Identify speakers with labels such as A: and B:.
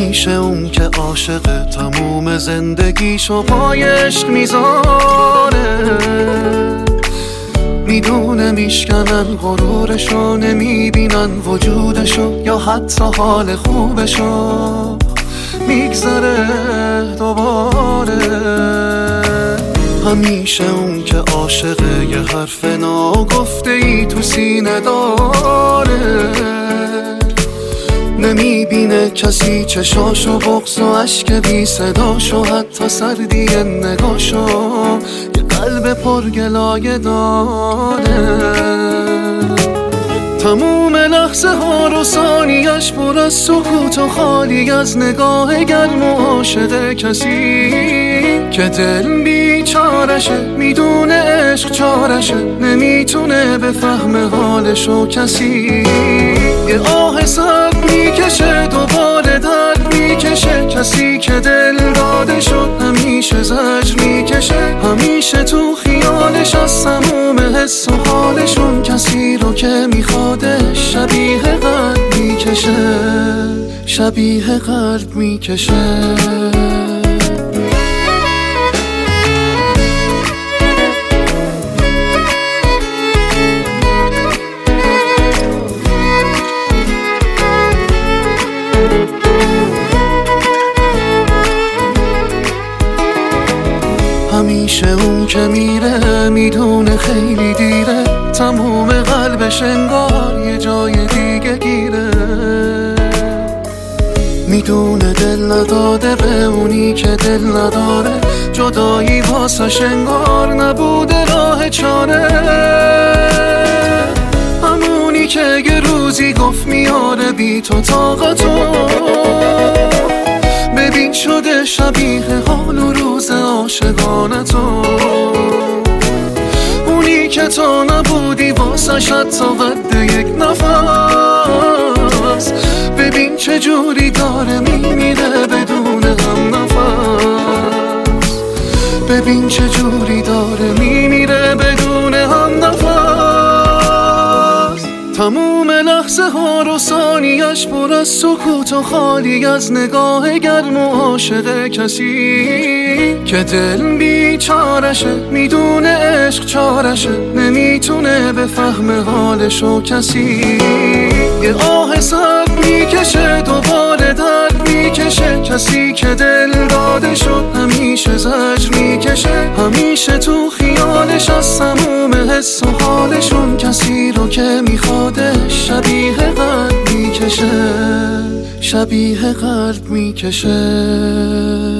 A: همیشه اون که عاشق تموم زندگیشو پای عشق میذاره، میدونه میشکنن غرورشو، نمیبینن وجودشو یا حتی حال خوبشو، میگذره دوباره. همیشه اون که عاشقه یه حرف ناگفته ای تو سینه داره، نمیبینه کسی چشاشو، بغض و عشق بی صداشو، حتی سردی نگاشو، یه قلب پرگلایه داره. تموم لحظه ها رو ثانیش پر از سکوت و خالی از نگاه گرم و عاشق کسی که دل بیچارشه، میدونه عشق چارشه، نمیتونه بفهمه حالشو کسی. یه آه سرد میکشه، دوباره درد میکشه، کسی که دل داده شد همیشه زجر میکشه، همیشه تو خیالش از تموم حس و حالشون، کسی رو که میخوادش شبیه قلب میکشه، شبیه قلب میکشه. همیشه اون که میره میدونه خیلی دیره، تموم قلبش انگار یه جای دیگه گیره، میدونه دل نداده به اونی که دل نداره، جدایی واسش انگار نبوده راه چاره. همونی که یه روزی گفت میاره بی تو طاقتو، ببین شده شبیه حال و روز عاشقانه تو، اونی که تو نبودی واسه حتی قد یک نفس، ببین چه جوری داره میمیره بدون هم نفس، ببین چه جوری داره میمیره بدون هم نفس. تموم لحظه ها رو ثانیش پر از سکوت و خالی از نگاه گرم و عاشق کسی که دل بیچارشه، میدونه عشق چارشه، نمیتونه بفهمه حالشو کسی. یه آه سرد میکشه، دوباره درد میکشه، کسی که دل داده شد همیشه زجر میکشه، همیشه تو خیالش از تموم حس و حالشون، کسی رو که میخوادش شبیه قلب میکشه، شبیه قلب میکشه.